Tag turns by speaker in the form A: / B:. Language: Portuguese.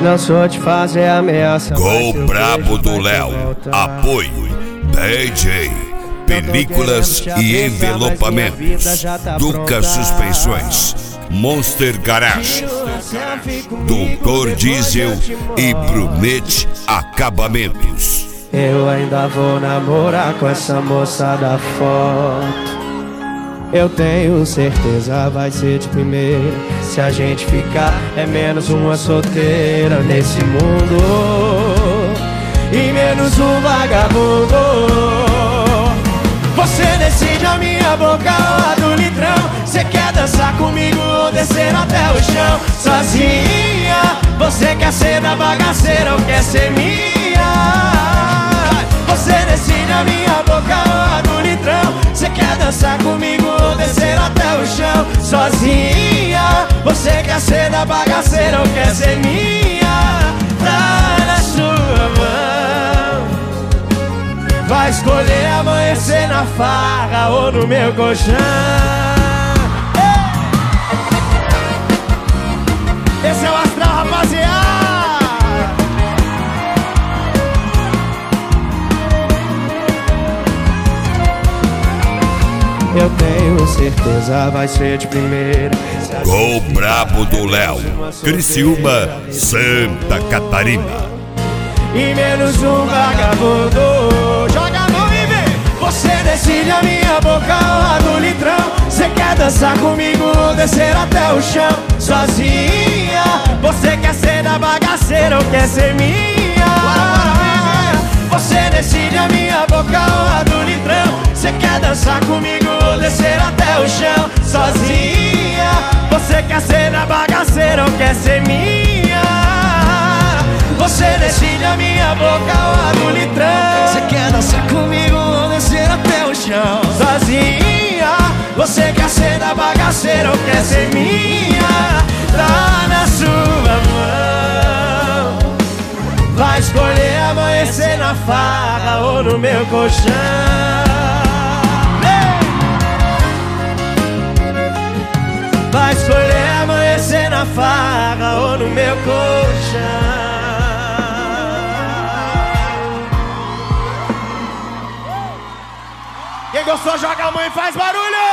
A: Não sou de fazer ameaça.
B: Gol brabo do Léo. Apoio DJ Películas e Envelopamentos, Duca Suspensões, Monster Garage, Doutor Diesel e Brunete Acabamentos.
A: Eu ainda vou namorar com essa moça da foto. Eu tenho certeza vai ser de primeira. Se a gente ficar é menos uma solteira nesse mundo e menos um vagabundo. Você decide a minha boca ou a do litrão. Você quer dançar comigo ou descer até o chão sozinha? Você quer ser da bagaceira ou quer ser minha? Você decide a minha boca ou a do litrão. Você quer dançar comigo ou descer até o chão sozinha? Você quer ser da bagaceira ou quer ser minha? Tá na sua mão. Vai escolher amanhecer na farra ou no meu colchão. Esse é o astral, rapaziada. Eu tenho certeza vai ser de primeira.
B: Gol brabo do Léo. Criciúma, Santa Catarina.
A: E menos um vagabundo. Joga a mão e vem. Você decide a minha boca ou a do litrão. Você quer dançar comigo ou descer até o chão sozinha? Você quer ser da bagaceira ou quer ser minha? Você decide a minha boca ou a do litrão. Você quer dançar comigo ou descer até o chão sozinha? Você quer ser da bagaceira ou quer ser minha? Você decide a minha boca ou a do litrão. Você quer dançar comigo ou descer até o chão sozinha? Você quer ser da bagaceira ou quer ser minha? Tá na sua mão. Vai escolher amanhecer na farra ou no meu colchão. Vai escolher amanhecer na farra ou no meu colchão. Quem gostou, joga a mão e faz barulho!